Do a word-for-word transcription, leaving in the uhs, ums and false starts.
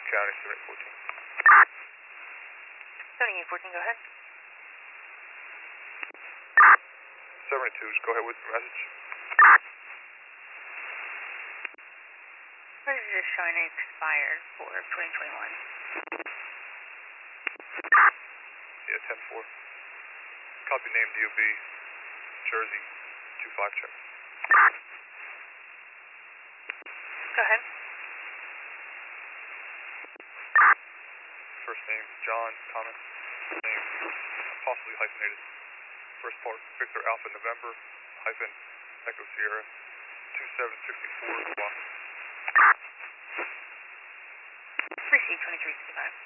County, seven eight fourteen. seven eight fourteen, go ahead. seventy-two, just go ahead with your message. What is this showing expired for twenty twenty-one? Yeah, ten four. Copy name D O B, Jersey, two five check. Go ahead. First name, John, Thomas. Name, possibly hyphenated. First part, Victor Alpha November, hyphen, Echo Sierra, two seven six four, block. Receive twenty-three sixty-five.